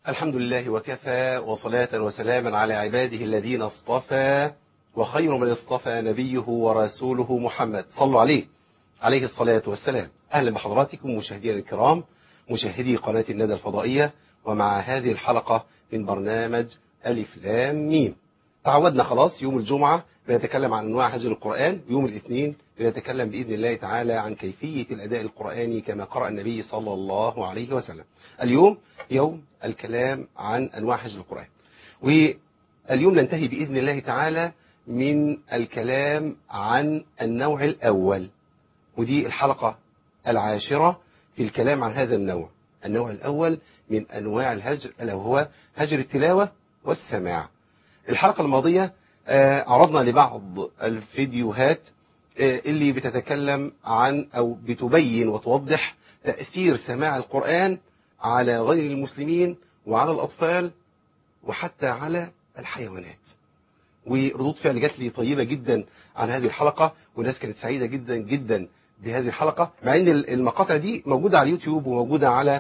الحمد لله وكفى وصلاة وسلاما على عباده الذين اصطفى وخير من اصطفى نبيه ورسوله محمد صلوا عليه الصلاة والسلام. أهلا بحضراتكم مشاهدينا الكرام مشاهدي قناة الندى الفضائية ومع هذه الحلقة من برنامج ألف لام ميم. تعودنا خلاص يوم الجمعة بنتكلم عن أنواع هجر القرآن، يوم الاثنين بنتكلم بإذن الله تعالى عن كيفية الأداء القرآني كما قرأ النبي صلى الله عليه وسلم. اليوم يوم الكلام عن أنواع هجر القرآن، واليوم ننتهي بإذن الله تعالى من الكلام عن النوع الأول، ودي الحلقة العاشرة في الكلام عن هذا النوع الأول من أنواع الهجر، ألا وهو هجر التلاوة والسماع. الحلقة الماضية عرضنا لبعض الفيديوهات اللي بتتكلم عن أو بتبين وتوضح تأثير سماع القرآن على غير المسلمين وعلى الأطفال وحتى على الحيوانات، وردود فعل جات لي طيبة جدا عن هذه الحلقة، والناس كانت سعيدة جدا جدا بهذه الحلقة، مع ان المقاطع دي موجودة على اليوتيوب وموجودة على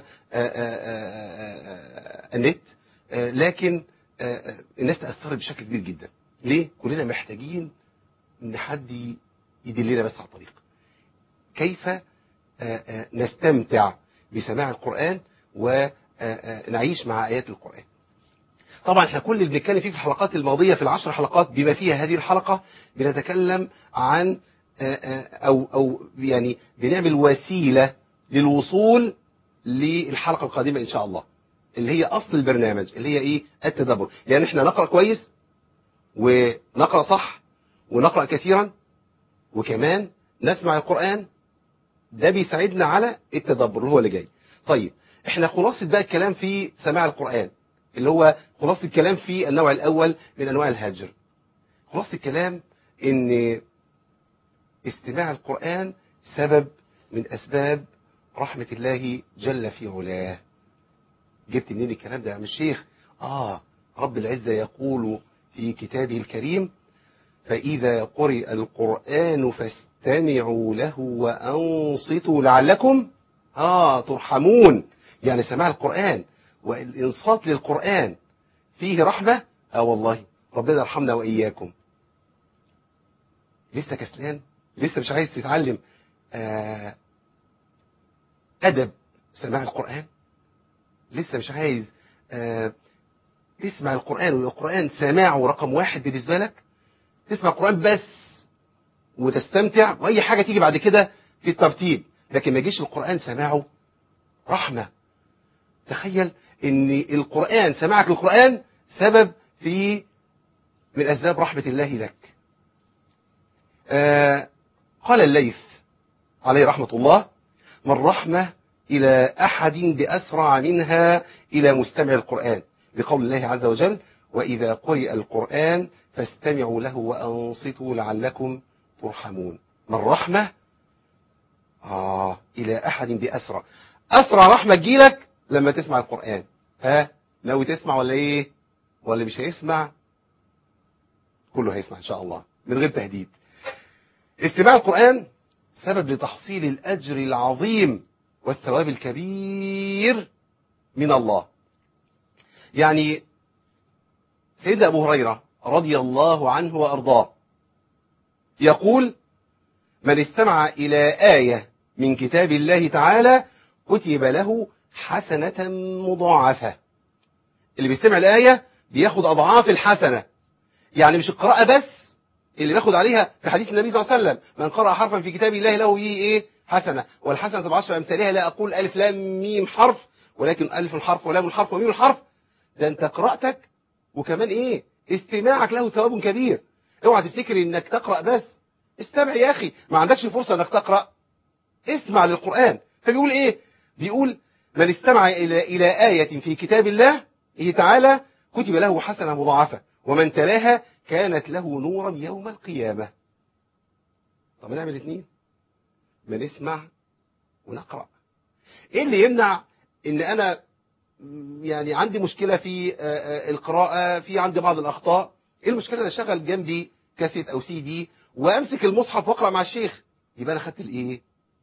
النت، لكن الناس تأثرت بشكل كبير جدا. ليه؟ كلنا محتاجين ان حد يدلنا بس على الطريق كيف نستمتع بسماع القرآن ونعيش مع آيات القرآن. طبعا احنا كل اللي بنتكلم فيه في الحلقات الماضية في ال10 حلقات بما فيها هذه الحلقة بنتكلم عن أو يعني بنعمل وسيلة للوصول للحلقة القادمة إن شاء الله، اللي هي أصل البرنامج، اللي هي إيه؟ التدبر. يعني احنا نقرأ كويس ونقرأ صح ونقرأ كثيرا وكمان نسمع القرآن، ده بيساعدنا على التدبر اللي هو اللي جاي. طيب احنا خلاصة بقى الكلام في سماع القرآن، اللي هو خلاصة الكلام في النوع الأول من أنواع الهجر. خلاصة الكلام إن استماع القرآن سبب من أسباب رحمة الله جل في علاه. جبت منين الكلام ده يا عم الشيخ؟ رب العزة يقول في كتابه الكريم: فإذا قرئ القرآن فاستمعوا له وأنصتوا لعلكم ترحمون. يعني سماع القرآن والإنصات للقرآن فيه رحمة. والله ربنا يرحمنا وإياكم. لسه كسلان، لسه مش عايز تتعلم أدب سماع القرآن، لسه مش عايز تسمع القرآن والقرآن سماعه رقم واحد بالنسبة لك، تسمع القرآن بس وتستمتع وأي حاجة تيجي بعد كده في الترتيب، لكن ما يجيش القرآن سماعه رحمة. تخيل ان القرآن سماعك للقرآن سبب من أسباب رحمة الله لك. قال الليث عليه رحمة الله: من رحمة إلى أحد بأسرع منها إلى مستمع القرآن، بقول الله عز وجل: وإذا قرئ القرآن فاستمعوا له وأنصتوا لعلكم ترحمون. من رحمة إلى أحد بأسرع، أسرع رحمة تجيلك لما تسمع القرآن. ناوي تسمع ولا إيه؟ ولا مش هيسمع؟ كله هيسمع إن شاء الله من غير تهديد. استماع القرآن سبب لتحصيل الأجر العظيم والثواب الكبير من الله. يعني سيدنا أبو هريرة رضي الله عنه وأرضاه يقول: من استمع إلى آية من كتاب الله تعالى كتب له حسنة مضاعفة. اللي بيستمع الآية بياخد أضعاف الحسنة، يعني مش القراءة بس اللي بياخد عليها. في حديث النبي صلى الله عليه وسلم: من قرأ حرفا في كتاب الله له به حسنة، والحسنة ب10 أمثالها. لا أقول ألف لام ميم حرف، ولكن ألف الحرف ولام الحرف وميم الحرف. ده أنت قراءتك وكمان استماعك له ثواب كبير. اوعى تفتكر انك تقرأ بس، استمع يا أخي. ما عندكش فرصة انك تقرأ، اسمع للقرآن. فبيقول بيقول: من استمع إلى آية في كتاب الله تعالى كتب له حسنة مضاعفة، ومن تلاها كانت له نورا يوم القيامة. طب نعمل الاثنين، ما نسمع ونقرأ. ايه اللي يمنع ان انا يعني عندي مشكلة في القراءة، في عندي بعض الأخطاء؟ ايه المشكلة انا اشغل جنبي كاسيت او CD وامسك المصحف واقرأ مع الشيخ؟ يبقى انا خدت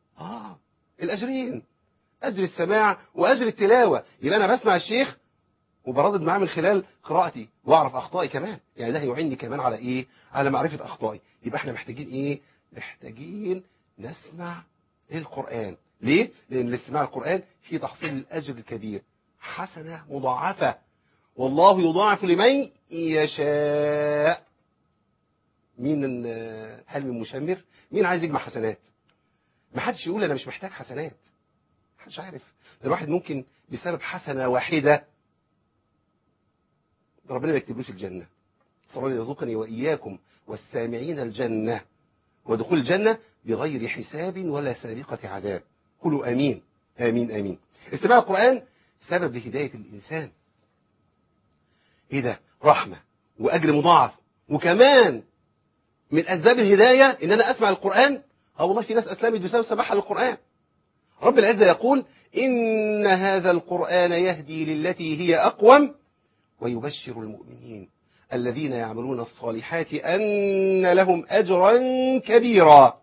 الأجرين، أجر السماع وأجر التلاوة. يبقى أنا بسمع الشيخ وبردد معاه من خلال قراءتي واعرف اخطائي كمان. يعني ده هيعيني كمان على ايه؟ على معرفة اخطائي. يبقى احنا محتاجين ايه؟ محتاجين نسمع القرآن. ليه؟ لان الاستماع القرآن فيه تحصيل الاجر الكبير، حسنة مضاعفة، والله يضاعف لمن يشاء. مين هل من مشمر؟ مين عايز يجمع حسنات؟ ما حدش يقول انا مش محتاج حسنات، محدش عارف. ده الواحد ممكن بسبب حسنة واحدة ربنا ما يكتبلوش الجنة. صلى الله يرزقني وإياكم والسامعين الجنة ودخول الجنة بغير حساب ولا سابقة عذاب. قولوا آمين آمين آمين. استماع القرآن سبب لهداية الإنسان. إيه ده؟ رحمة وأجر مضاعف، وكمان من أسباب الهداية إن أنا أسمع القرآن. والله في ناس أسلمت بسبب سماعها للقرآن. رب العزة يقول إن هذا القرآن يهدي للتي هي أقوم ويبشر المؤمنين الذين يعملون الصالحات أن لهم أجرا كبيرا.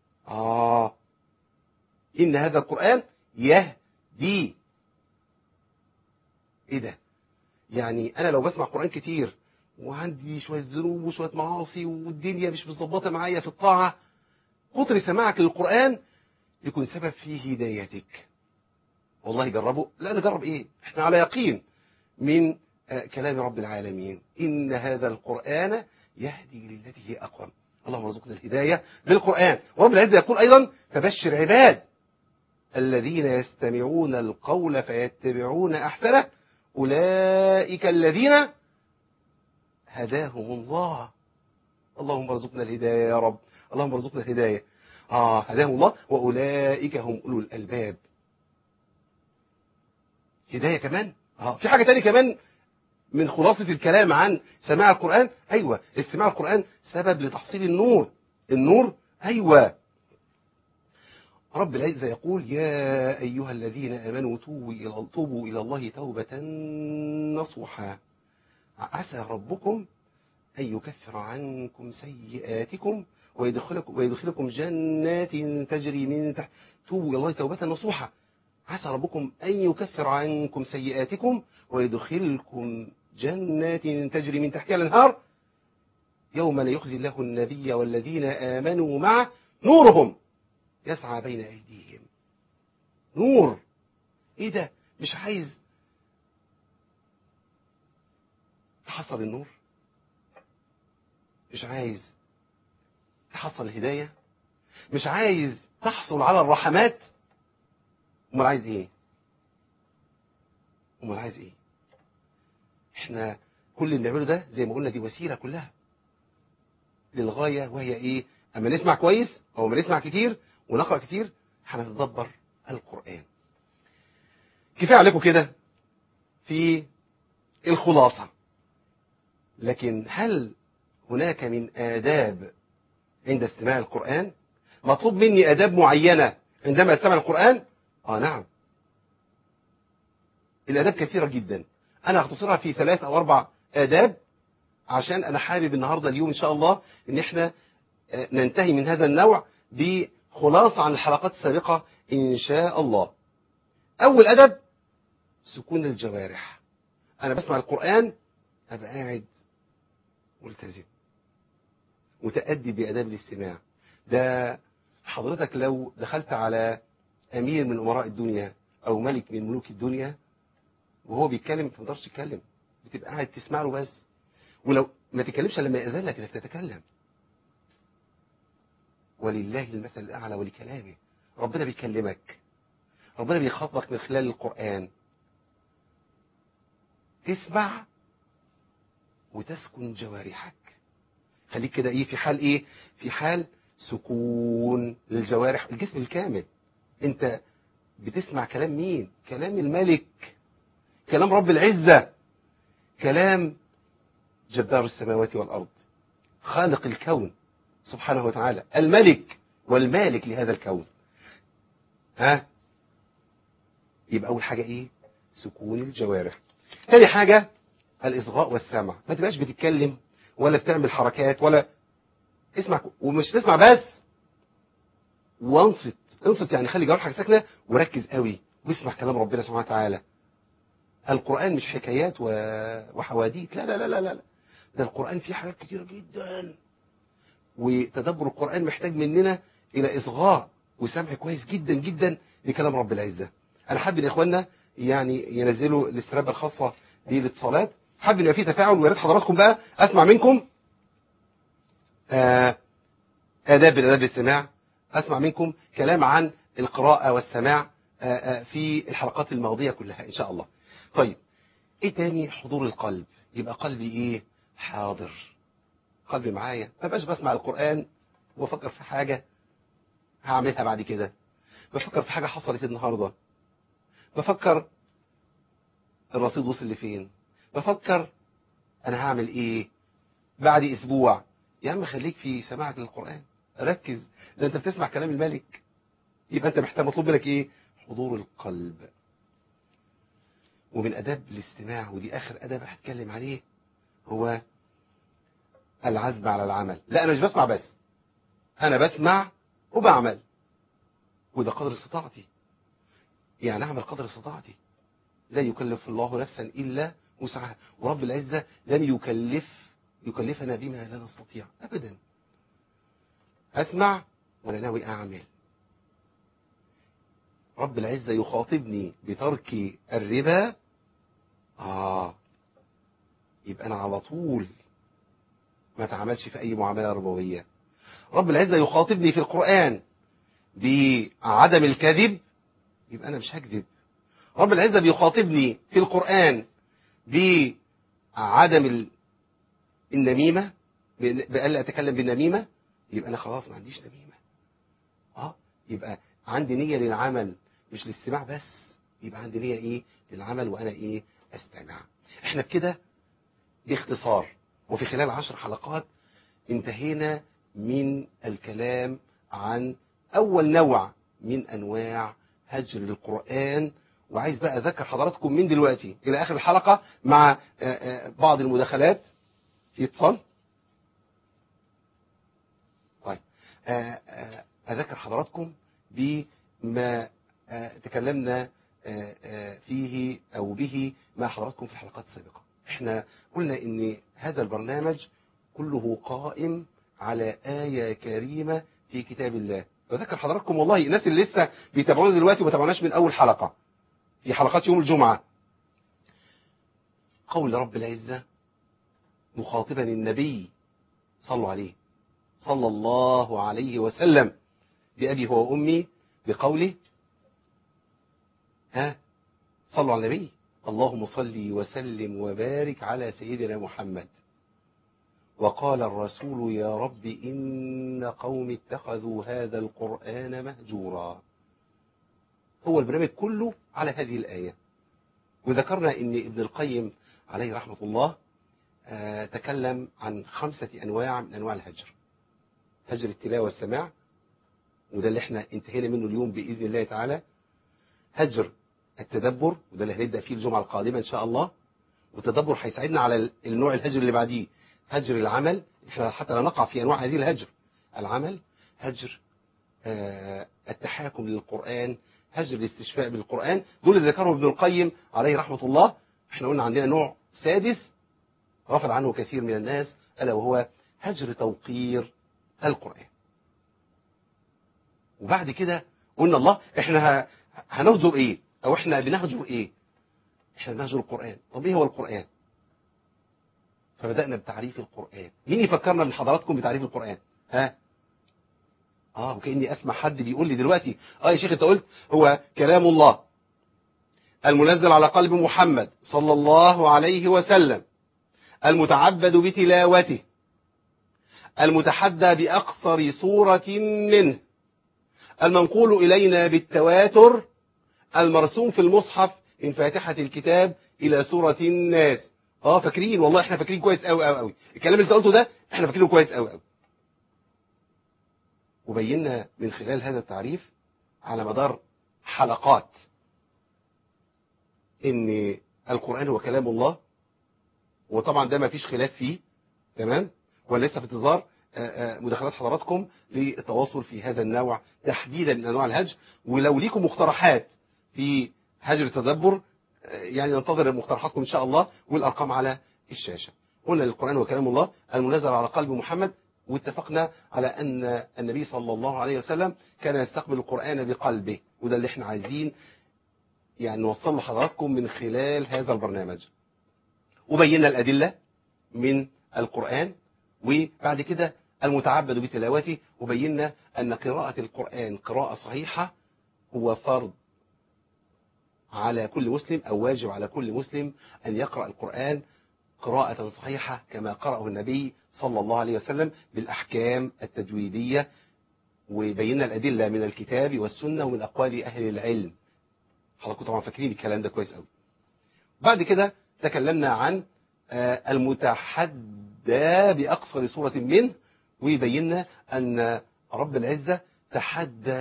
إن هذا القرآن يهدي. إيه ده؟ يعني أنا لو بسمع قرآن كتير وعندي شوية ذنوب وشوية معاصي والدنيا مش مظبطة معايا في الطاعة، كتر سماعك للقرآن يكون سبب في هدايتك. والله جربوا. لا نجرب إيه؟ إحنا على يقين من كلام رب العالمين. إن هذا القرآن يهدي للتي هي أقوم. اللهم ارزقنا الهداية بالقرآن. ورب العزة يقول أيضا فبشر عباد الذين يستمعون القول فيتبعون أحسنه أولئك الذين هداهم الله. اللهم ارزقنا الهداية يا رب. اللهم ارزقنا الهداية. هداهم الله وأولئك هم أولو الألباب. هداية كمان. في حاجة تانية كمان من خلاصة الكلام عن سماع القرآن. أيوة، استماع القرآن سبب لتحصيل النور. النور أيوة. رب العزة يقول يا أيها الذين آمنوا توبوا إلى الله توبة نصوحا عسى ربكم أن يكفر عنكم سيئاتكم ويدخلكم جنات تجري من تحت. توبوا إلى الله توبة نصوحا عسى ربكم أن يكفر عنكم سيئاتكم ويدخلكم جنات تجري من تحتها الأنهار يوم لا يخزي الله النبي والذين آمنوا معه نورهم يسعى بين أيديهم. نور. إيه ده؟ مش عايز تحصل النور؟ مش عايز تحصل الهداية؟ مش عايز تحصل على الرحمات؟ امال عايز ايه؟ امال عايز ايه؟ احنا كل اللي بنعمله ده زي ما قلنا دي وسيلة كلها للغاية، وهي ايه؟ اما نسمع كويس او اما نسمع كتير ونقرأ كتير هنتدبر القرآن. كفاية عليكم كده في الخلاصة. لكن هل هناك من آداب عند استماع القرآن؟ مطلوب مني آداب معينة عندما استمع القرآن؟ نعم. الآداب كثيرة جدا، أنا أختصرها في 3 أو 4 آداب، عشان أنا حابب النهاردة اليوم إن شاء الله إن إحنا ننتهي من هذا النوع بخلاصة عن الحلقات السابقة إن شاء الله. أول أدب سكون الجوارح. أنا بسمع القرآن أبقى قاعد ملتزم متأدي بآداب الاستماع. ده حضرتك لو دخلت على أمير من أمراء الدنيا أو ملك من ملوك الدنيا وهو بيتكلم ما تقدرش تتكلم، بتبقى قاعد تسمع له بس، ولو ما تتكلمش لما يأذن لك انك تتكلم. ولله المثل الأعلى ولكلامه. ربنا بيكلمك، ربنا بيخاطبك من خلال القرآن. تسمع وتسكن جوارحك. خليك كده ايه في حال ايه؟ في حال سكون للجوارح، الجسم الكامل. انت بتسمع كلام مين؟ كلام الملك، كلام رب العزة، كلام جبار السماوات والأرض، خالق الكون سبحانه وتعالى، الملك والمالك لهذا الكون. يبقى أول حاجة إيه؟ سكون الجوارح. تاني حاجة الإصغاء والسمع. ما تبقاش بتتكلم ولا بتعمل حركات ولا اسمع، ومش تسمع بس وانصت. انصت يعني خلي جوارحك ساكنة وركز قوي واسمع كلام ربنا سبحانه وتعالى. القرآن مش حكايات وحواديت، لا لا لا لا لا، ده القرآن فيه حاجات كتيرة جدا. وتدبر القرآن محتاج مننا إلى إصغاء وسمع كويس جدا جدا لكلام رب العزة. أنا حابب إن إخواننا يعني ينزلوا الاسترابة الخاصة بالاتصالات، حابب إن يبقى فيه تفاعل، ويا ريت حضراتكم بقى أسمع منكم آداب من آداب الاستماع، أسمع منكم كلام عن القراءة والسماع في الحلقات الماضية كلها إن شاء الله. طيب إيه تاني؟ حضور القلب. يبقى قلبي إيه؟ حاضر، قلبي معايا، ما بقاش بسمع القرآن وبفكر في حاجة هعملها بعد كده، بفكر في حاجة حصلت النهاردة، بفكر الرصيد وصل لفين، بفكر أنا هعمل إيه بعد أسبوع. يا عم خليك في سماعك للقرآن، ركز، ده أنت بتسمع كلام الملك، يبقى أنت محتاج، مطلوب منك إيه؟ حضور القلب. ومن أداب الاستماع، ودي آخر أداب هتكلم عليه، هو العزم على العمل. لا أنا مش بسمع بس، أنا بسمع وبعمل، وده قدر استطاعتي، يعني أعمل قدر استطاعتي. لا يكلف الله نفسا إلا وسعها، ورب العزة لم يكلفنا بما لا نستطيع أبدا. أسمع وأنا ناوي أعمل. رب العزة يخاطبني بترك الربا، يبقى أنا على طول ما تعملش في أي معاملة ربوية. رب العزة يخاطبني في القرآن بعدم الكذب، يبقى أنا مش هكذب. رب العزة بيخاطبني في القرآن بعدم النميمة، بألا أتكلم بالنميمة، يبقى أنا خلاص ما عنديش نميمة. يبقى عندي نية للعمل مش للاستماع بس، يبقى عندي نية إيه؟ للعمل، وأنا إيه؟ أستمع. إحنا بكده باختصار وفي خلال 10 حلقات انتهينا من الكلام عن أول نوع من أنواع هجر القرآن. وعايز بقى أذكر حضراتكم من دلوقتي إلى آخر الحلقة مع بعض المداخلات. في اتصال؟ طيب أذكر حضراتكم بما تكلمنا فيه أو به مع حضراتكم في الحلقات السابقة. احنا قلنا ان هذا البرنامج كله قائم على آية كريمة في كتاب الله. بذكر حضراتكم والله الناس اللي لسه بيتابعونا دلوقتي وما تابعوناش من أول حلقة في حلقات يوم الجمعة، قول رب العزة مخاطبا النبي، صلوا عليه صلى الله عليه وسلم بأبي هو وأمي، بقوله صلوا على النبي، اللهم صل وسلم وبارك على سيدنا محمد. وقال الرسول يا رب إن قوم اتخذوا هذا القرآن مهجورا. هو البرنامج كله على هذه الآية. وذكرنا ان ابن القيم عليه رحمة الله تكلم عن 5 أنواع من أنواع الهجر. هجر التلاوة والسماع، وده اللي احنا انتهينا منه اليوم بإذن الله تعالى. هجر التدبر، وده اللي هنبدأ فيه الجمعة القادمة إن شاء الله. والتدبر هيساعدنا على النوع الهجر اللي بعديه، هجر العمل، احنا حتى لا نقع في أنواع هذه الهجر. العمل، هجر التحاكم للقرآن، هجر الاستشفاء بالقرآن. دول اللي ذكرهم ابن القيم عليه رحمة الله. احنا قلنا عندنا نوع سادس غفل عنه كثير من الناس، ألا وهو هجر توقير القرآن. وبعد كده قلنا الله احنا هنهجر ايه، او احنا بنهجر ايه؟ احنا بنهجر القرآن. طب ايه هو القرآن؟ فبدأنا بتعريف القرآن. مين يفكرنا من حضراتكم بتعريف القرآن؟ وكأني اسمع حد بيقول لي دلوقتي يا شيخ انت قلت هو كلام الله المنزل على قلب محمد صلى الله عليه وسلم، المتعبد بتلاوته، المتحدى بأقصر صورة منه، المنقول إلينا بالتواتر، المرسوم في المصحف من فاتحة الكتاب إلى سورة الناس. فاكرين؟ والله احنا فاكرين كويس قوي قوي قوي الكلام اللي انت قلته ده، احنا فاكرينه كويس قوي قوي. وبينا من خلال هذا التعريف على مدار حلقات ان القرآن هو كلام الله، وطبعا ده ما فيش خلاف فيه، تمام. ولسه في انتظار مداخلات حضراتكم للتواصل في هذا النوع تحديدا من انواع الهجر. ولو ليكم مقترحات في هجر التدبر يعني ننتظر مقترحاتكم إن شاء الله، والأرقام على الشاشة. قلنا القرآن وكلام الله المنزل على قلب محمد، واتفقنا على أن النبي صلى الله عليه وسلم كان يستقبل القرآن بقلبه، وده اللي احنا عايزين يعني نوصل لحضراتكم من خلال هذا البرنامج. وبينا الأدلة من القرآن، وبعد كده المتعبد بتلاوته، وبينا أن قراءة القرآن قراءة صحيحة هو فرض على كل مسلم، أو واجب على كل مسلم أن يقرأ القرآن قراءة صحيحة كما قرأه النبي صلى الله عليه وسلم بالأحكام التجويدية. وبينا الأدلة من الكتاب والسنة ومن أقوال أهل العلم. حضراتكم طبعا فاكرين الكلام ده كويس قوي. بعد كده تكلمنا عن المتحدى بأقصر سورة منه، وبينا أن رب العزة تحدى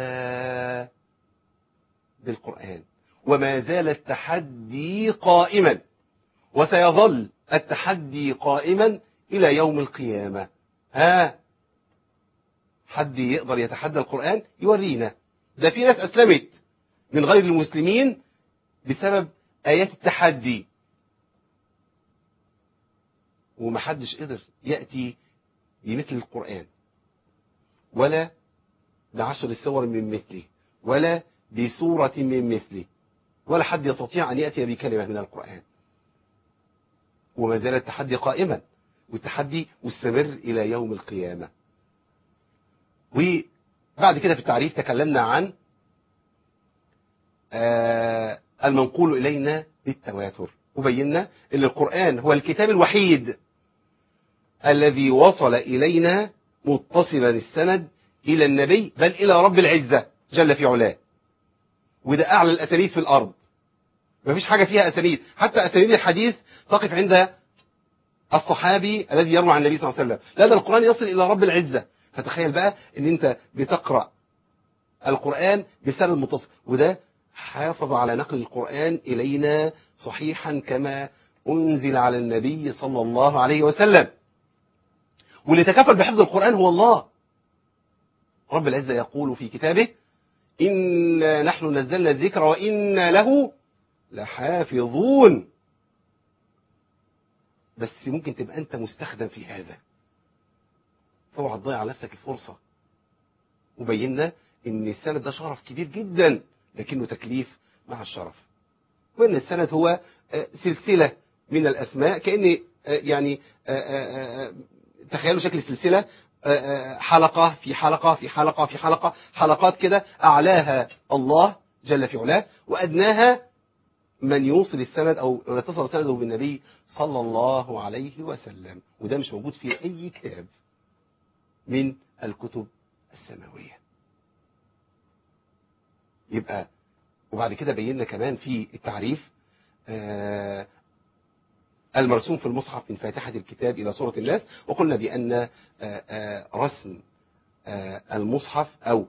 بالقرآن، وما زال التحدي قائما، وسيظل التحدي قائما إلى يوم القيامة. حد يقدر يتحدى القرآن يورينا؟ ده في ناس أسلمت من غير المسلمين بسبب آيات التحدي، ومحدش قدر يأتي بمثل القرآن، ولا ب10 سور من مثله، ولا بسورة من مثله، ولا حد يستطيع أن يأتي بكلمة من القرآن. وما زال التحدي قائما، والتحدي مستمر إلى يوم القيامة. وبعد كده في التعريف تكلمنا عن المنقول إلينا بالتواتر، وبينا أن القرآن هو الكتاب الوحيد الذي وصل إلينا متصلا السند إلى النبي، بل إلى رب العزة جل في علاه. وده أعلى الأسانيد في الأرض، مفيش حاجة فيها أسانيد، حتى أسانيد الحديث تقف عند الصحابي الذي يروي عن النبي صلى الله عليه وسلم، لا ده القرآن يصل إلى رب العزة. فتخيل بقى أن أنت بتقرأ القرآن بسند متصل، وده حافظ على نقل القرآن إلينا صحيحا كما أنزل على النبي صلى الله عليه وسلم. واللي تكفل بحفظ القرآن هو الله. رب العزة يقول في كتابه: إنا نحن نزلنا الذكر وإنا له لحافظون. بس ممكن تبقى أنت مستخدم في هذا، فاوعى تضيع على نفسك الفرصة. وبينا إن السند ده شرف كبير جدا، لكنه تكليف مع الشرف. وإن السند هو سلسلة من الأسماء، كأن يعني تخيلوا شكل السلسلة، حلقة في حلقة في حلقة في حلقة، حلقات كده، أعلاها الله جل في علاه، وأدناها من يوصل السند أو يتصل سنده بالنبي صلى الله عليه وسلم. وده مش موجود في أي كتاب من الكتب السماوية. يبقى وبعد كده بينا كمان في التعريف المرسوم في المصحف من فاتحة الكتاب إلى سورة الناس. وقلنا بأن رسم المصحف أو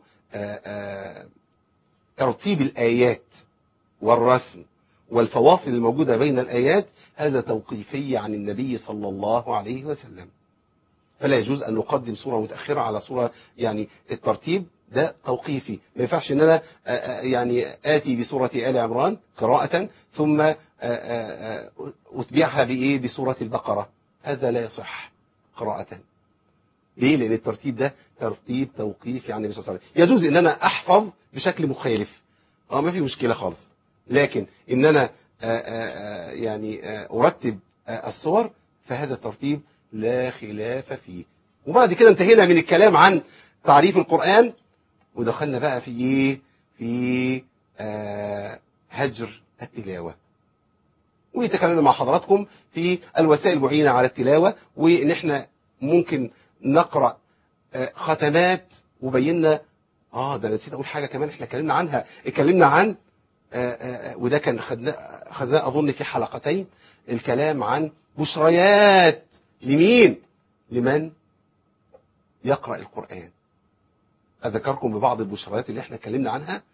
ترتيب الآيات والرسم والفواصل الموجودة بين الآيات هذا توقيفي عن النبي صلى الله عليه وسلم. فلا يجوز أن نقدم سورة متأخرة على سورة، يعني الترتيب ده توقيفي. ما ينفعش ان انا يعني آتي بسورة آل عمران قراءة ثم أتبعها بإيه بسورة البقرة، هذا لا يصح قراءة. ليه؟ لأن الترتيب ده ترتيب توقيفي عن النبي صلى الله عليه وسلم. يجوز ان انا احفظ بشكل مخالف، ما في مشكلة خالص، لكن ان انا يعني ارتب الصور فهذا الترتيب لا خلاف فيه. وبعد كده انتهينا من الكلام عن تعريف القرآن، ودخلنا بقى في ايه؟ في هجر التلاوة. وتكلمنا مع حضراتكم في الوسائل المعينة على التلاوة، وان احنا ممكن نقرأ ختمات. وبينا ده انا نسيت اقول حاجة كمان احنا اتكلمنا عنها، اتكلمنا عن وده كان خدناه اظن في حلقتين، الكلام عن بشريات لمين؟ لمن يقرأ القرآن. أذكركم ببعض البشريات اللي احنا اتكلمنا عنها.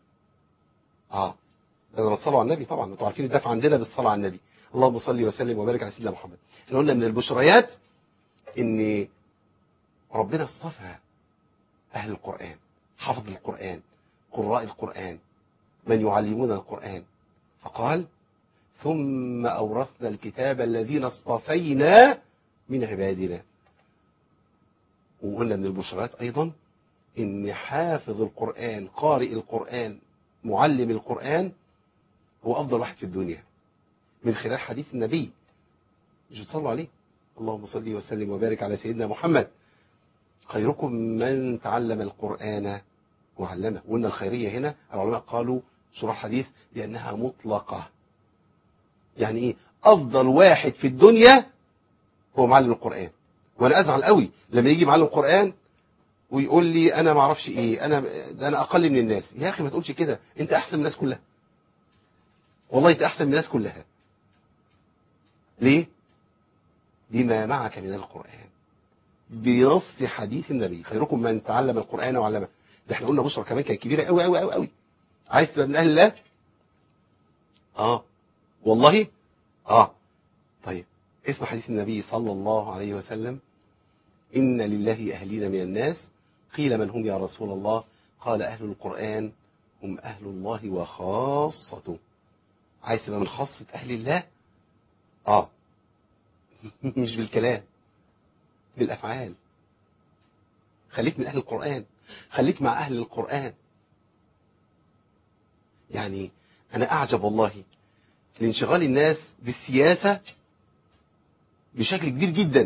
بدنا نصلوا على النبي طبعا، انتوا عارفين الدفع عندنا بالصلاة على النبي، اللهم صل وسلم وبارك على سيدنا محمد. احنا قلنا من البشريات ان ربنا اصطفى اهل القرآن، حفظ القرآن، قراء القرآن، من يعلمون القرآن، فقال ثم أورثنا الكتاب الذين اصطفينا من عبادنا. وقلنا من البشرات أيضا إن حافظ القرآن، قارئ القرآن، معلم القرآن هو أفضل واحد في الدنيا من خلال حديث النبي. مش بتصلوا عليه؟ اللهم صل وسلم وبارك على سيدنا محمد. خيركم من تعلم القرآن وعلمه. وقلنا الخيرية هنا العلماء قالوا شرح الحديث بأنها مطلقة. يعني إيه؟ أفضل واحد في الدنيا هو معلم القرآن. وأنا أزعل قوي لما يجي معلم القرآن ويقول لي أنا ما أعرفش إيه، أنا أقل من الناس. يا أخي ما تقولش كده، أنت أحسن من الناس كلها. والله أنت أحسن من الناس كلها. ليه؟ بما معك من القرآن، بنص حديث النبي. خيركم من تعلم القرآن وعلمه. ده احنا قلنا بشرى كمان كانت كبيرة قوي قوي قوي قوي. عايز تبقى من أهل الله؟ والله طيب اسم حديث النبي صلى الله عليه وسلم: إن لله أهلين من الناس، قيل من هم يا رسول الله؟ قال أهل القرآن هم أهل الله وخاصته. عايز تبقى من خاصة أهل الله؟ مش بالكلام، بالأفعال. خليك من أهل القرآن، خليك مع أهل القرآن. يعني أنا أعجب والله لانشغال الناس بالسياسة بشكل كبير جدا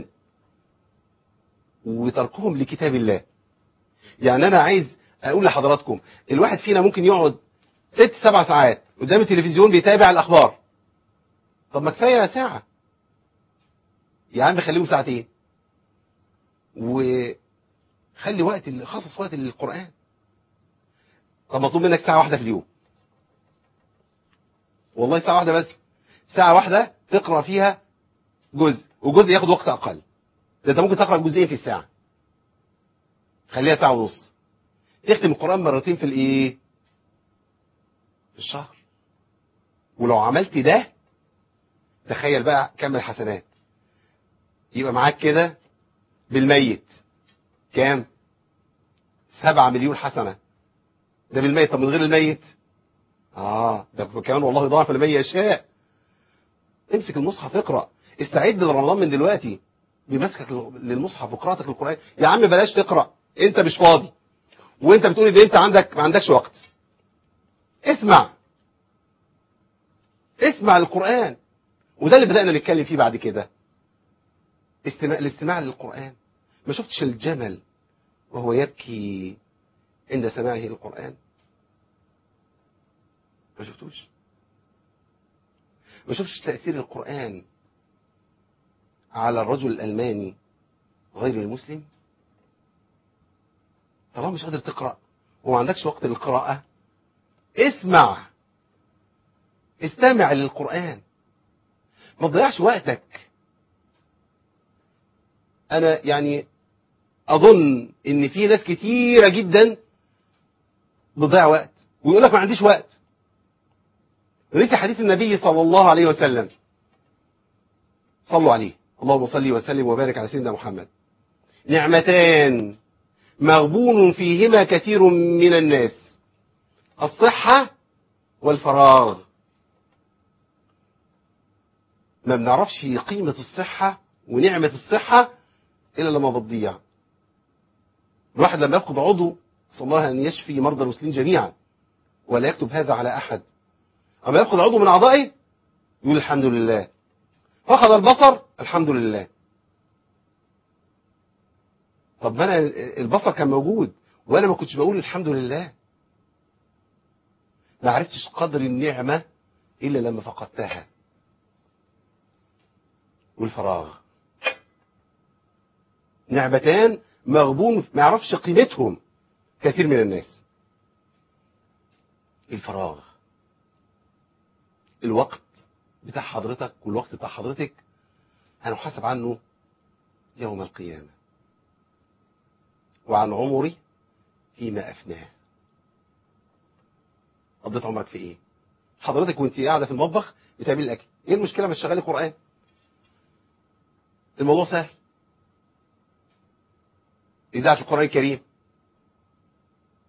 وتركهم لكتاب الله. يعني أنا عايز أقول لحضراتكم الواحد فينا ممكن يقعد 6-7 ساعات قدام التلفزيون بيتابع الأخبار. طب ما كفاية ساعة يا عم، خليهم ساعتين، وخلي خصص وقت للقرآن. طب مطلوب منك ساعة واحدة في اليوم، والله ساعة واحدة بس. ساعة واحدة تقرأ فيها جزء، وجزء ياخد وقت أقل. ده أنت ممكن تقرأ جزئين في الساعة، خليها ساعة ونص. تختم القرآن مرتين في في الشهر. ولو عملت ده تخيل بقى كم الحسنات يبقى معاك كده بالميت. كام؟ 7 مليون حسنة. ده بالميت. طب من غير الميت؟ ده كمان والله يضاعف لمن يشاء. امسك المصحف اقرأ. استعد لرمضان من دلوقتي بمسكك للمصحف وقراءتك للقرآن. يا عم بلاش تقرأ، انت مش فاضي وانت بتقول ان انت ما عندكش وقت. اسمع القرآن. وده اللي بدأنا نتكلم فيه بعد كده، الاستماع للقرآن. ما شفتش الجمل وهو يبكي عند سماعه للقرآن؟ ما شفتوش؟ ما شفتش تأثير القرآن على الرجل الألماني غير المسلم؟ طالما مش قادر تقرأ وما عندكش وقت للقراءة، استمع للقرآن. ما تضيعش وقتك. أنا يعني أظن إن في ناس كتيرة جدا بتضيع وقت ويقول لك ما عنديش وقت. نسي حديث النبي صلى الله عليه وسلم. صلوا عليه، اللهم صل وسلم وبارك على سيدنا محمد. نعمتان مغبون فيهما كثير من الناس: الصحة والفراغ. ما بنعرفش قيمة الصحة ونعمة الصحة إلا لما بتضيع. الواحد لما يفقد عضو، صلى الله أن يشفي مرضى المسلمين جميعا ولا يكتب هذا على أحد، أما يفقد عضو من أعضائه يقول الحمد لله. فقد البصر، الحمد لله. طب ما أنا البصر كان موجود وأنا ما كنتش بقول الحمد لله. ما عرفتش قدر النعمة إلا لما فقدتها. والفراغ، نعمتان مغبون ما يعرفش قيمتهم كثير من الناس. الفراغ، الوقت بتاع حضرتك والوقت بتاع حضرتك هنحاسب عنه يوم القيامة. وعن عمري فيما أفناه. قضيت عمرك في إيه؟ حضرتك وانت قاعدة في المطبخ بتعمل الأكل، إيه المشكلة ما تشغلي قرآن؟ الموضوع سهل. إذاعة القرآن الكريم،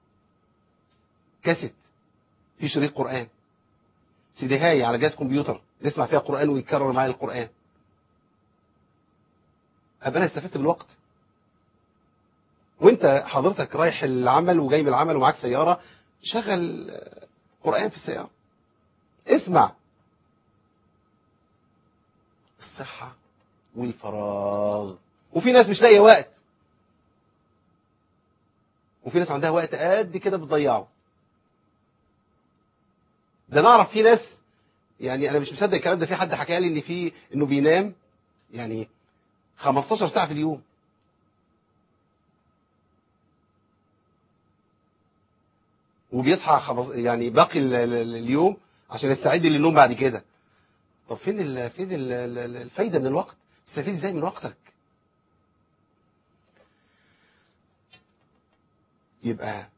كاسيت في شريط قرآن، سيديهاي على جهاز كمبيوتر نسمع فيها قرآن ويتكرر معايا القرآن، أبقى أنا استفدت بالوقت. وانت حضرتك رايح العمل وجاي من العمل ومعاك سيارة، شغل قرآن في السيارة، اسمع. الصحة والفراغ. وفي ناس مش لاقيه وقت، وفي ناس عندها وقت قد كده بتضيعه. ده نعرف في ناس، يعني انا مش مصدق الكلام ده، في حد حكى لي انه بينام يعني 15 ساعة في اليوم. وبيصحى يعني باقي اليوم عشان يستعد للنوم بعد كده. طب فين الفايدة من الوقت؟ تستفيد ازاي من وقتك؟ يبقى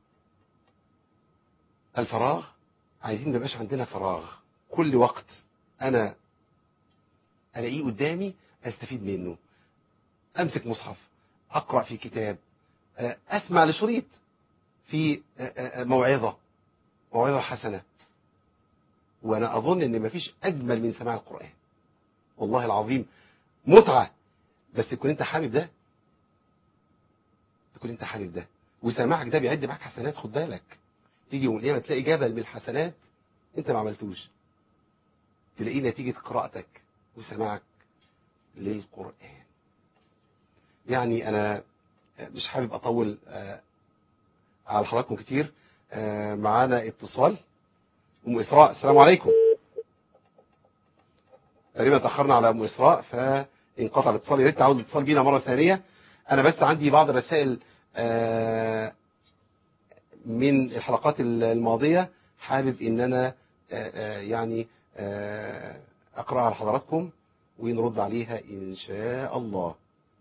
الفراغ، عايزين ما يبقاش عندنا فراغ. كل وقت انا الاقيه قدامي استفيد منه. امسك مصحف، اقرأ في كتاب، اسمع لشريط في موعظة حسنة. وانا اظن ان مفيش اجمل من سماع القرآن، والله العظيم متعة. بس تكون انت حابب ده، تكون انت حابب ده، وسماعك ده بيعد معاك حسنات. خد بالك، تيجي يوم القيامة تلاقي جبل من الحسنات انت ما عملتوش، تلاقيه نتيجة قراءتك وسماعك للقرآن. يعني انا مش حابب اطول على حضراتكم كتير. معانا اتصال. ام اسراء، السلام عليكم. تقريبا تاخرنا على ام اسراء فانقطع الاتصال. يا ريت تعود الاتصال بينا مره ثانيه. انا بس عندي بعض الرسائل من الحلقات الماضيه، حابب ان انا يعني اقراها لحضراتكم ونرد عليها ان شاء الله.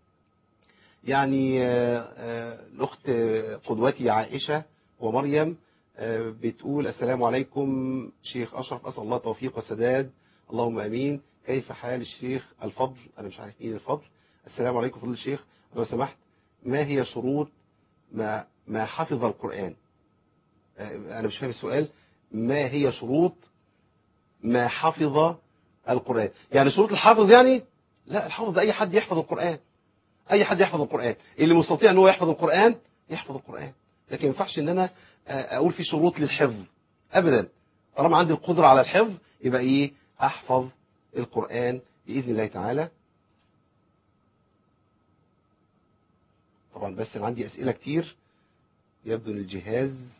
يعني الاخت قدوتي عائشه ومريم بتقول: السلام عليكم شيخ أشرف، أسأل الله توفيق وسداد، اللهم أمين. كيف حال الشيخ الفضل؟ أنا مش عارف إيه الفضل. السلام عليكم فضل الشيخ، لو سمحت ما هي شروط ما حفظ القرآن؟ أنا مش فاهم السؤال. ما هي شروط ما حفظ القرآن؟ يعني شروط الحافظ يعني؟ لا، الحافظ ده أي حد يحفظ القرآن، أي حد يحفظ القرآن. اللي مستطيع أنه يحفظ القرآن يحفظ القرآن. لكن ما ينفعش ان انا اقول في شروط للحفظ ابدا. طالما عندي القدرة على الحفظ يبقى ايه؟ احفظ القرآن بإذن الله تعالى. طبعا بس انا عندي اسئلة كتير، يبدو ان الجهاز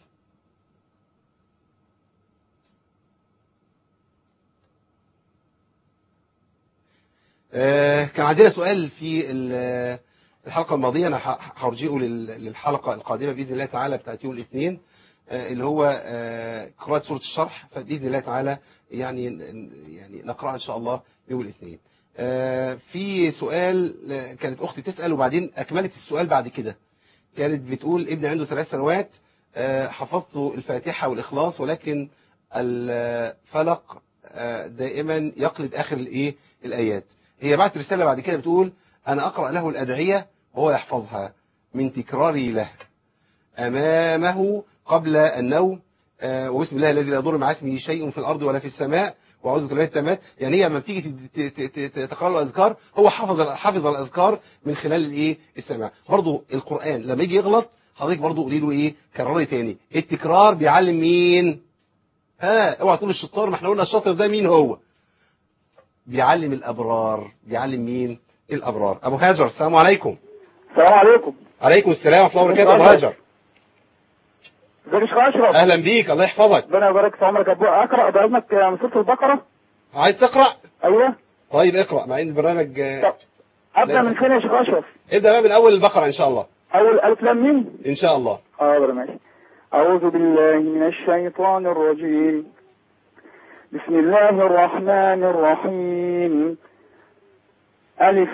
كان عندنا سؤال في الحلقة الماضية، انا هرجئه للحلقة القادمة بإذن الله تعالى بتاعت يوم الاثنين، اللي هو قراءة سورة الشرح. فبإذن الله تعالى يعني نقرأها إن شاء الله يوم الاثنين. في سؤال كانت أختي تسأل وبعدين أكملت السؤال بعد كده. كانت بتقول: ابني عنده 3 سنوات، حفظت الفاتحة والإخلاص، ولكن الفلق دائما يقلب آخر الآيات. هي بعت رسالة بعد كده بتقول: أنا أقرأ له الأدعية وهو يحفظها من تكراري له أمامه قبل النوم، وبسم الله الذي لا يضر مع اسمه شيء في الأرض ولا في السماء وأعوذ بكلمات التامات. يعني هي لما بتيجي تقرأ له الأذكار، هو حفظ الأذكار من خلال السماع. برضو القرآن لما يجي يغلط حضرتك برضو قولي له كرري تاني. التكرار بيعلم مين؟ اوعى تقول الشطار، ما احنا قلنا الشاطر ده مين هو؟ بيعلم الأبرار. بيعلم مين؟ الأبرار. أبو هاجر، السلام عليكم. السلام عليكم. عليكم السلام ورحمة الله وبركاته. أبو هاجر، ازيك يا شيخ اشرف؟ اهلا بيك، الله يحفظك. ربنا يبارك في عمرك. اقرا باذنك من سوره البقره. عايز تقرا؟ ايوه. طيب اقرا، مع ان البرنامج طب ابدا من فين يا شيخ اشرف؟ ابدا بقى من اول البقره ان شاء الله. اول الف لام ميم ان شاء الله. حاضر ماشي. اعوذ بالله من الشيطان الرجيم. بسم الله الرحمن الرحيم. الف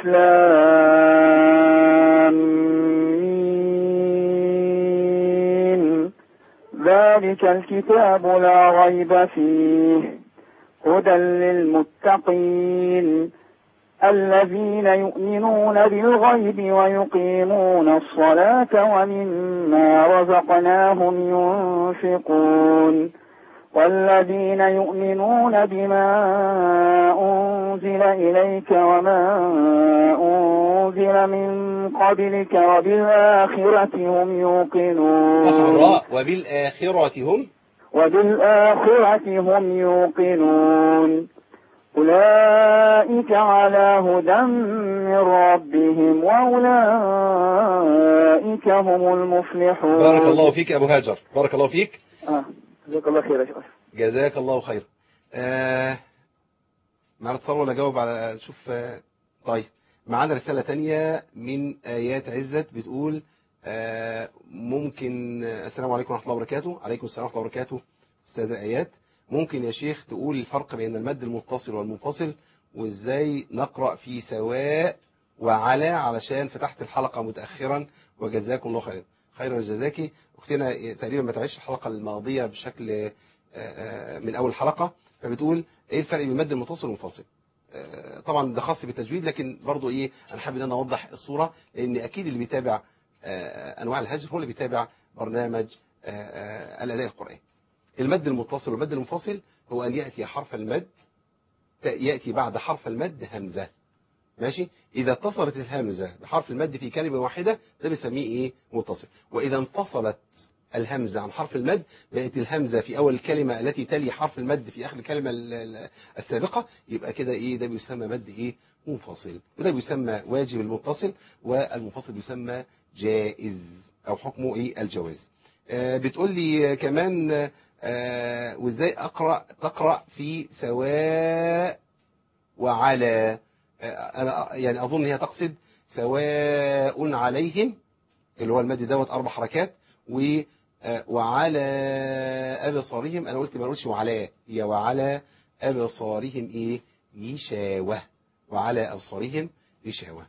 لام ميم. ذلك الكتاب لا ريب فيه هدى للمتقين الذين يؤمنون بالغيب ويقيمون الصلاة ومما رزقناهم ينفقون والذين يؤمنون بما أنزل إليك وما أنزل من قبلك وبالآخرة هم يوقنون وبالآخرة هم يوقنون أولئك على هدى من ربهم وأولئك هم المفلحون. بارك الله فيك أبو هاجر، بارك الله فيك. جزاك الله خير يا شيخ. جزاك الله خير. معنا اتصال ولا جاوب على نشوف؟ طيب معنا رسالة تانية من آيات عزت بتقول ممكن. السلام عليكم ورحمة الله وبركاته. عليكم السلام ورحمة الله وبركاته. أستاذة آيات، ممكن يا شيخ تقول الفرق بين المد المتصل والمنفصل، وإزاي نقرأ في سواء وعلى، علشان فتحت الحلقة متأخرا وجزاكم الله خيرا. خيرا جزاكي. أختنا تقريبا ما تعيش الحلقة الماضية بشكل من أول حلقة، فبتقول إيه الفرق بين المد المتصل والمنفصل. طبعا ده خاص بالتجويد، لكن برضو إيه، أنا حابب أن أنا أوضح الصورة، لأن أكيد اللي بيتابع أنواع الهجر هو اللي بيتابع برنامج الأداء القرآني. المد المتصل والمد المنفصل هو أن يأتي حرف المد، يأتي بعد حرف المد همزة، ماشي. إذا اتصلت الهمزة بحرف المد في كلمة واحدة ده بنسميه إيه؟ متصل. وإذا انفصلت الهمزة عن حرف المد، بقت الهمزة في أول الكلمة التي تلي حرف المد في آخر الكلمة السابقة، يبقى كده إيه؟ ده بيسمى مد إيه؟ منفصل. وده بيسمى واجب المتصل، والمنفصل بيسمى جائز أو حكمه إيه؟ الجواز. بتقول لي كمان وإزاي تقرأ في سواء وعلى. أنا يعني أظن هي تقصد سواء عليهم، اللي هو المد دوت 4 حركات، وعلى أبصارهم. أنا قلت ما نقولش وعلى، هي وعلى أبصارهم إيه؟ غشاوة. وعلى أبصارهم غشاوة.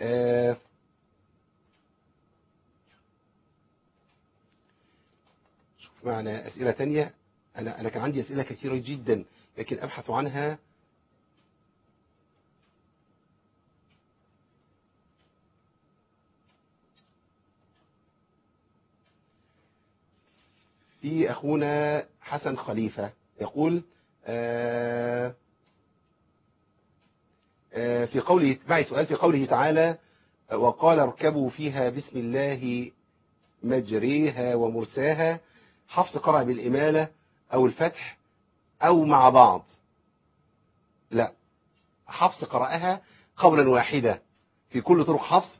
شوف معنا أسئلة تانية. أنا كان عندي أسئلة كثيرة جدا، لكن أبحث عنها. في أخونا حسن خليفة يقول في قوله، معي سؤال، في قوله تعالى وقال اركبوا فيها بسم الله مجريها ومرساها، حفص قرأ بالإمالة أو الفتح أو مع بعض؟ لا، حفص قرأها قولا واحدة في كل طرق حفص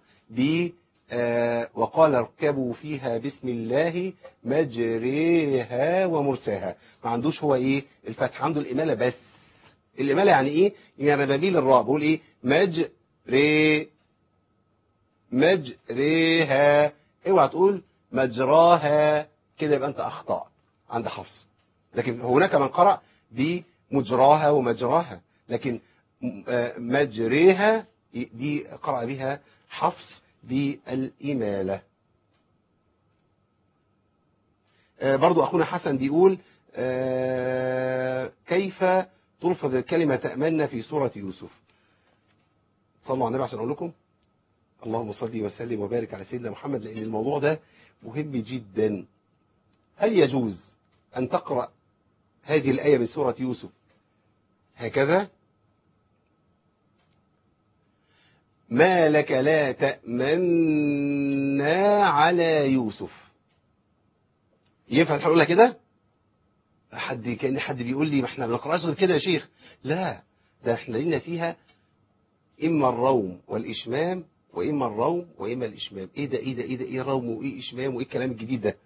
وقال اركبوا فيها بسم الله مجريها ومرساها. ما عندوش هو ايه؟ الفتح، عنده الإمالة بس. الإمالة يعني ايه؟ يعني بميل الراء، بقول ايه؟ مجريها. اوعى تقول مجراها، كده يبقى انت اخطأت عند حفص. لكن هناك من قرأ بمجراها ومجراها، لكن مجريها دي قرأ بها حفص بالإمالة. برضو أخونا حسن بيقول كيف تلفظ الكلمة تأمن في سورة يوسف؟ صلوا على النبي عشان أقول لكم. اللهم صل وسلم وبارك على سيدنا محمد، لأن الموضوع ده مهم جدا. هل يجوز أن تقرأ هذه الآية من سورة يوسف هكذا؟ ما لك لا تأمنا على يوسف. ينفع نقولها كده؟ كان حد بيقول لي ما احنا ما بنقراش غير كده يا شيخ. لا، ده احنا لنا فيها اما الروم والاشمام، واما الروم واما الاشمام. ايه ده ايه ده ايه ده ايه روم وايه اشمام وايه الكلام الجديد ده؟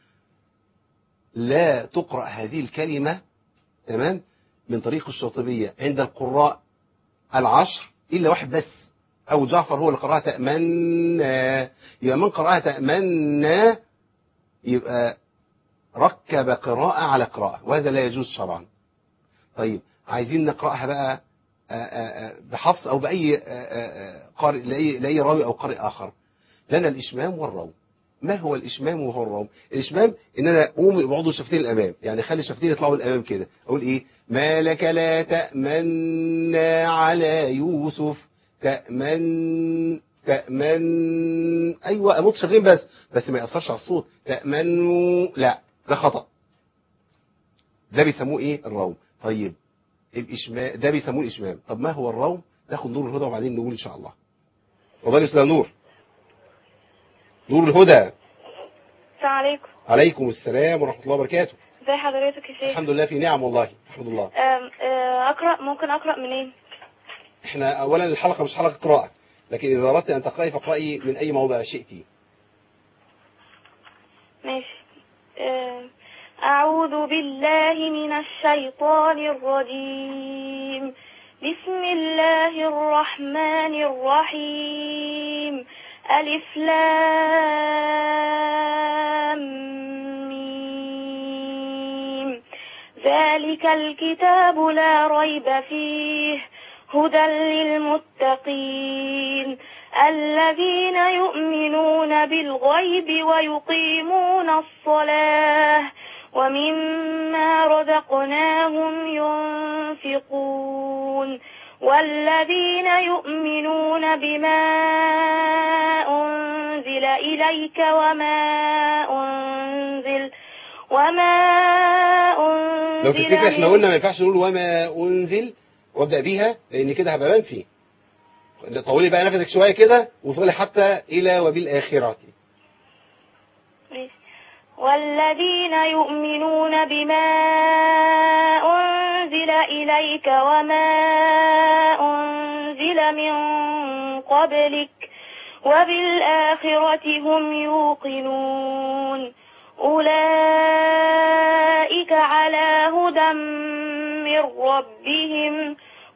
لا تقرأ هذه الكلمة تمام من طريق الشاطبية عند القراء 10 الا واحد بس، أو جعفر هو اللي قرأها تأمنا. يبقى من قرأها تأمنا يبقى ركب قراءة على قراءة، وهذا لا يجوز شرعا. طيب عايزين نقرأها بقى بحفص أو بأي قارئ، لأي راوي أو قارئ آخر. لنا الإشمام والروم. ما هو الإشمام وهو الروم؟ الإشمام إن أنا أقوم بعضو الشفتين الأمام، يعني خلي الشفتين يطلعوا الأمام كده، أقول إيه؟ ما لك لا تأمنا على يوسف. تأمن أيوة، أموت شغلين بس ما يأثرش على الصوت. تأمنوا، لا ده خطأ، ده بيسموه ايه؟ الروم. طيب الاشمام ده بيسموه الاشمام. طب ما هو الروم؟ ناخد نور الهدى وبعدين نقول ان شاء الله. اتفضلي يا استاذ نور. نور الهدى. السلام عليكم. عليكم السلام ورحمه الله وبركاته. ازي حضرتك يا شيخ؟ الحمد لله في نعم والله، الحمد لله. ممكن اقرا منين؟ احنا اولا الحلقه مش حلقه قراءه، لكن اذا اردت ان تقراي فاقراي من اي موضع شئتي. ماشي. اعوذ بالله من الشيطان الرجيم. بسم الله الرحمن الرحيم. ألف لام ميم. ذلك الكتاب لا ريب فيه هدى للمتقين الذين يؤمنون بالغيب ويقيمون الصلاة ومما رزقناهم ينفقون والذين يؤمنون بما أنزل إليك وما أنزل لو تفتكر احنا قلنا ما ينفعش نقول وما أنزل وابدأ بيها، لأن كده هبقى منفي. طولي بقى نفسك شوية كده وصلي حتى إلى وبالآخرة. والذين يؤمنون بما أنزل إليك وما أنزل من قبلك وبالآخرة هم يوقنون أولئك على هدى من ربهم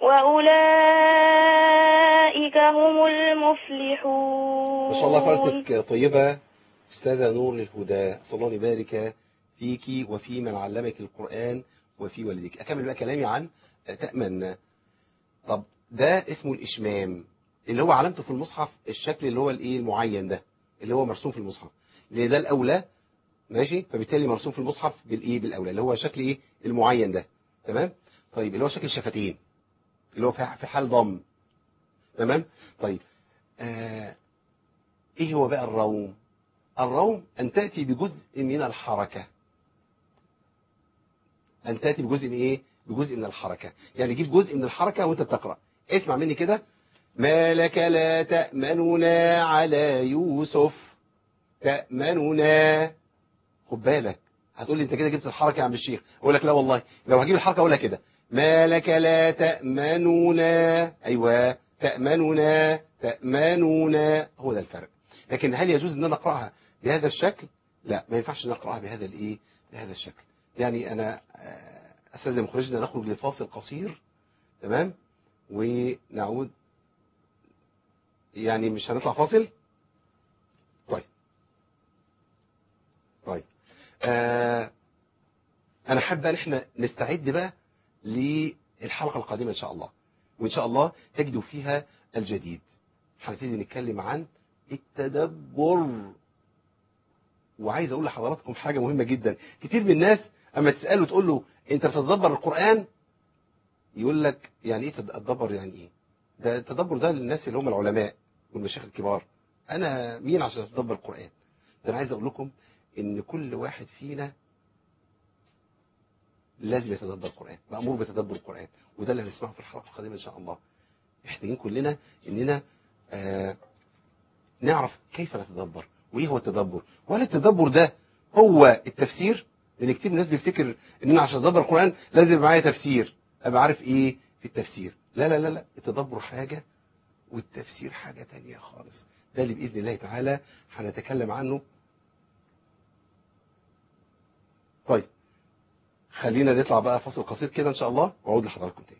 وأولئك هم المفلحون. ما شاء الله قراءتك طيبة أستاذة نور الهدى، أسأل الله يبارك فيك وفي من علمك القرآن وفي والدك. أكمل بقى كلامي عن تأمن. طب ده اسمه الإشمام، اللي هو علامته في المصحف الشكل اللي هو الايه المعين ده اللي هو مرسوم في المصحف، لأن ده الأولى ماشي، فبالتالي مرسوم في المصحف بالايه بالاولى اللي هو شكل ايه المعين ده. تمام. طيب اللي هو شكل الشفتين اللي هو في حال ضم. تمام. طيب ايه هو بقى الروم؟ الروم ان تاتي بجزء من الحركه، ان تاتي بجزء من ايه؟ بجزء من الحركه. يعني جيب جزء من الحركه وانت بتقرا. اسمع مني كده. ما لك لا تأمننا على يوسف تأمننا. خد بالك، هتقول لي انت كده جبت الحركه يا عم الشيخ، اقول لك لا والله، لو هجيب الحركه اقولها كده. ما لك لا تأمننا. ايوه تأمننا تأمننا، هو ده الفرق. لكن هل يجوز ان انا اقراها بهذا الشكل؟ لا، ما ينفعش ان اقراها بهذا الايه بهذا الشكل. يعني انا استاذن مخرجنا نخرج لفاصل قصير. تمام. ونعود. يعني مش هنطلع فاصل. طيب انا حابه ان احنا نستعد بقى للحلقه القادمه ان شاء الله، وان شاء الله تجدوا فيها الجديد. هنبتدي نتكلم عن التدبر. وعايز اقول لحضراتكم حاجه مهمه جدا. كتير من الناس اما تساله تقول له انت بتتدبر القران، يقول لك يعني ايه تتدبر؟ يعني ايه ده التدبر؟ ده للناس اللي هم العلماء والمشايخ الكبار. انا مين عشان اتدبر القران؟ ده انا عايز اقول لكم ان كل واحد فينا لازم يتدبر القرآن، مأمور بتدبر القرآن، وده اللي هنسمعه في الحلقة القادمة إن شاء الله. محتاجين كلنا إننا نعرف كيف نتدبر وإيه هو التدبر، وهل التدبر ده هو التفسير؟ لأن كتير من الناس بيفتكر إن أنا عشان أتدبر القرآن لازم يبقى معايا تفسير، أبقى عارف إيه في التفسير. لا لا لا لا، التدبر حاجة والتفسير حاجة تانية خالص. ده اللي بإذن الله تعالى هنتكلم عنه. طيب خلينا نطلع بقى فاصل قصير كده ان شاء الله واعود لحضراتكم تاني.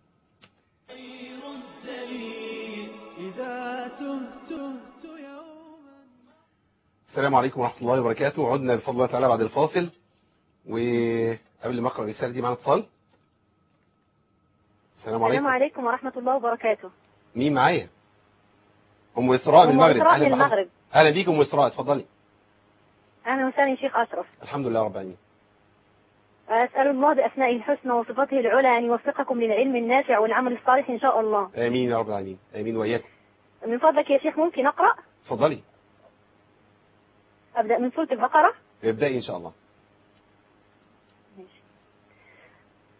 السلام عليكم ورحمه الله وبركاته. عدنا بفضل الله تعالى بعد الفاصل، وقبل ما اقرا الرساله دي معانا اتصال. السلام عليكم. السلام عليكم ورحمه الله وبركاته. مين معايا؟ ام اسراء من المغرب. اسراء من المغرب. اهلا بيكم ام اسراء، اتفضلي. اهلا وسهلا شيخ اشرف. الحمد لله رب العالمين. أسأل الله بأسمائه الحسنى وصفاته العلى أن يوفقكم للعلم النافع والعمل الصالح إن شاء الله. آمين يا رب العالمين. آمين وإياكم. من فضلك يا شيخ ممكن أقرأ؟ اتفضلي. أبدأ من سورة البقرة؟ ابدأي إن شاء الله. ماشي.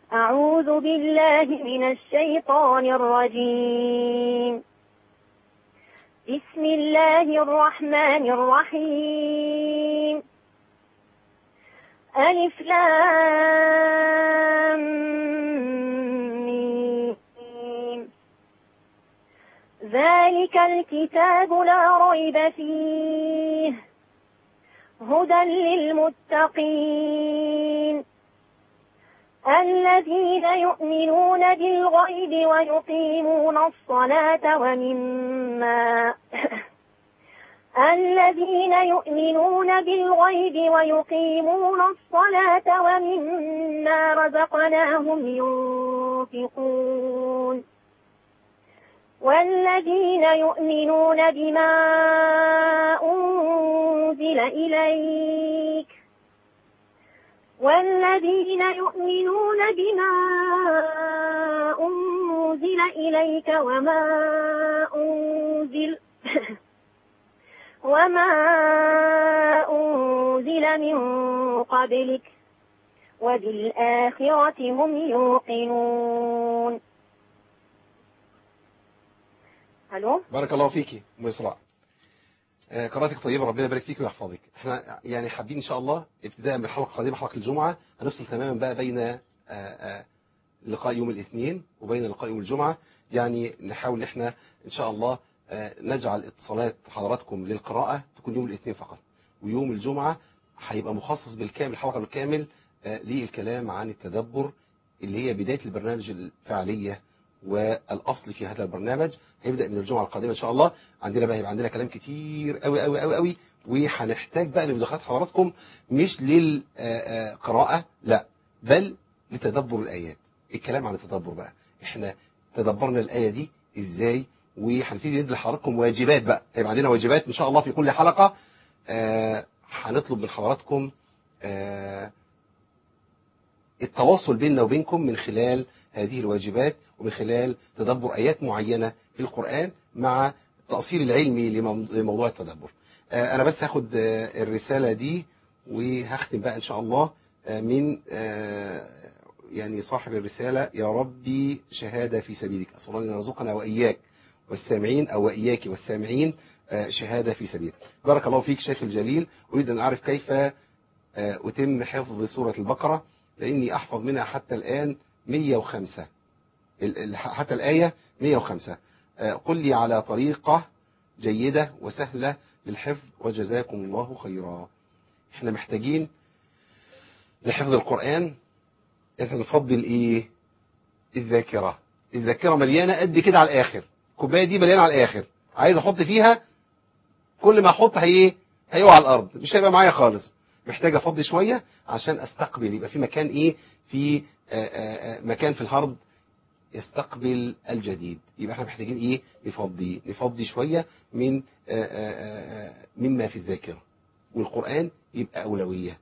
أعوذ بالله من الشيطان الرجيم. بسم الله الرحمن الرحيم. ألف لام ميم. ذلك الكتاب لا ريب فيه هدى للمتقين الذين يؤمنون بالغيب ويقيمون الصلاة ومما رزقناهم ينفقون والذين يؤمنون بما أنزل إليك وما أنزل من قبلك وبالآخرة هم يوقنون. ألو؟ بارك الله فيكي أم إسراء. قراءتك طيبة، ربنا يبارك فيك ويحفظك. احنا يعني حابين ان شاء الله ابتداء من الحلقة القادمة حلقة الجمعة هنفصل تماما بقى بين لقاء يوم الاثنين وبين لقاء يوم الجمعة. يعني نحاول احنا ان شاء الله نجعل اتصالات حضراتكم للقراءة تكون يوم الاثنين فقط، ويوم الجمعة هيبقى مخصص بالكامل، الحلقة بالكامل للكلام عن التدبر اللي هي بداية البرنامج الفعالية والأصل في هذا البرنامج. هيبدأ من الجمعة القادمة إن شاء الله. عندنا بقى هيبقى عندنا كلام كتير قوي قوي قوي قوي، وهنحتاج بقى لمداخلات حضراتكم مش للقراءة لا، بل لتدبر الآيات. الكلام عن التدبر بقى، احنا تدبرنا الآية دي ازاي، وهنبتدي ندي لحضراتكم واجبات بقى. هيبقى عندنا واجبات إن شاء الله في كل حلقة. هنطلب من حضراتكم التواصل بيننا وبينكم من خلال هذه الواجبات ومن خلال تدبر آيات معينة في القرآن مع التأصيل العلمي لموضوع التدبر. أنا بس هاخد الرسالة دي وهختم بقى إن شاء الله من يعني صاحب الرسالة: يا ربي شهادة في سبيلك، أسأل الله أن يرزقنا وإياك والسامعين أو وإياك والسامعين شهادة في سبيلك. بارك الله فيك شيخ الجليل. أريد أن أعرف كيف أتم حفظ سورة البقرة، لأني أحفظ منها حتى الآن 105، حتى الآية 105. قل لي على طريقة جيدة وسهلة للحفظ وجزاكم الله خيرا. احنا محتاجين لحفظ القرآن. احنا نفضل ايه؟ الذاكرة مليانة قد كده على الآخر، الكوباية دي مليانة على الآخر، عايز أحط فيها، كل ما أحط هيقع على الأرض، مش هيبقى معايا خالص. محتاج افضي شوية عشان استقبل، يبقى في مكان في مكان في الهارد يستقبل الجديد. يبقى احنا محتاجين نفضي شوية من مما في الذاكرة، والقرآن يبقى أولوية،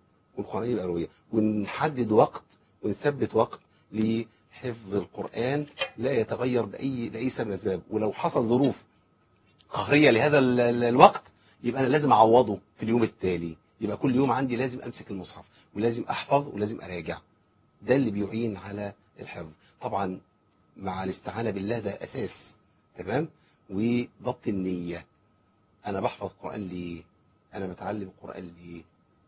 ونحدد وقت ونثبت وقت لحفظ القرآن لا يتغير لأي سبب من الأسباب. ولو حصل ظروف قهرية لهذا الوقت يبقى أنا لازم أعوضه في اليوم التالي. يبقى كل يوم عندي لازم أمسك المصحف ولازم أحفظ ولازم أراجع. ده اللي بيعين على الحفظ طبعا، مع الاستعانة بالله، ده أساس. تمام. وضبط النية، أنا بحفظ القرآن ليه؟ أنا بتعلم القرآن ليه؟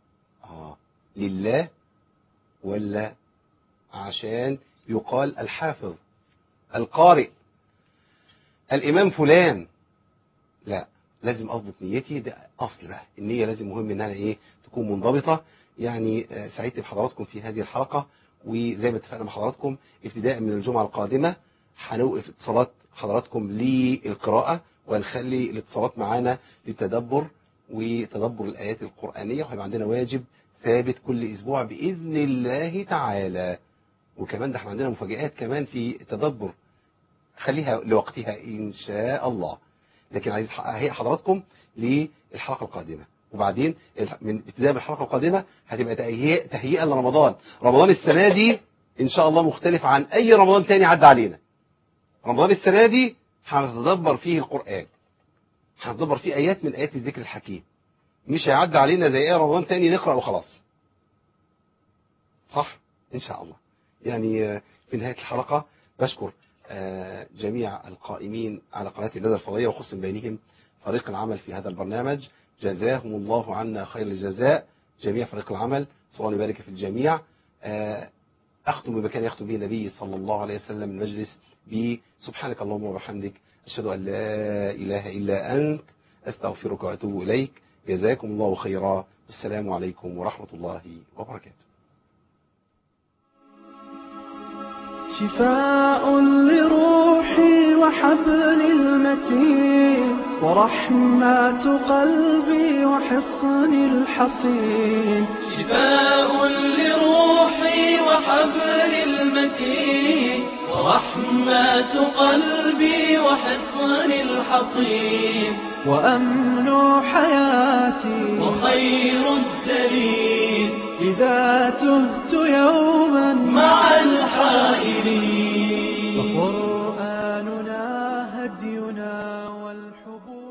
لله ولا عشان يقال الحافظ القارئ الإمام فلان؟ لا، لازم أضبط نيتي. ده أصل بقى النية، لازم مهم إنها تكون منضبطة. يعني سعيدت بحضراتكم في هذه الحلقة، وزي ما اتفقنا مع حضراتكم ابتداء من الجمعة القادمة هنوقف اتصالات حضراتكم للقراءة، وهنخلي الاتصالات معانا للتدبر وتدبر الآيات القرآنية، وهيبقى عندنا واجب ثابت كل أسبوع بإذن الله تعالى. وكمان ده احنا عندنا مفاجآت كمان في التدبر، خليها لوقتها إن شاء الله. لكن عايز اهيئ حضراتكم للحلقة القادمة، وبعدين من ابتداء بالحلقة القادمة هتبقى تهيئة لرمضان. رمضان السنة دي إن شاء الله مختلف عن أي رمضان تاني عدى علينا. رمضان السنة دي هنتدبر فيه القرآن، هنتدبر فيه آيات من آيات الذكر الحكيم، مش هيعدي علينا زي أي رمضان تاني نقرأ وخلاص. صح؟ إن شاء الله. يعني في نهاية الحلقة بشكر جميع القائمين على قناة الندى الفضائية وخص بينهم فريق العمل في هذا البرنامج، جزاهم الله عنا خير الجزاء جميع فريق العمل، صلى الله وبارك في الجميع. أختم بما كان يختم به النبي صلى الله عليه وسلم المجلس بسبحانك اللهم وبحمدك أشهد أن لا إله إلا أنت أستغفرك وأتوب إليك. جزاكم الله خيرا. السلام عليكم ورحمة الله وبركاته. شفاء لروحي وحبل المتين ورحمة قلبي وحصن الحصين. شفاء لروحي وحبل المتين ورحمة قلبي وحصن الحصين وأمن حياتي وخير الدليل إذا تهت يوما مع الحائرين. وقرآننا هدينا والحبوب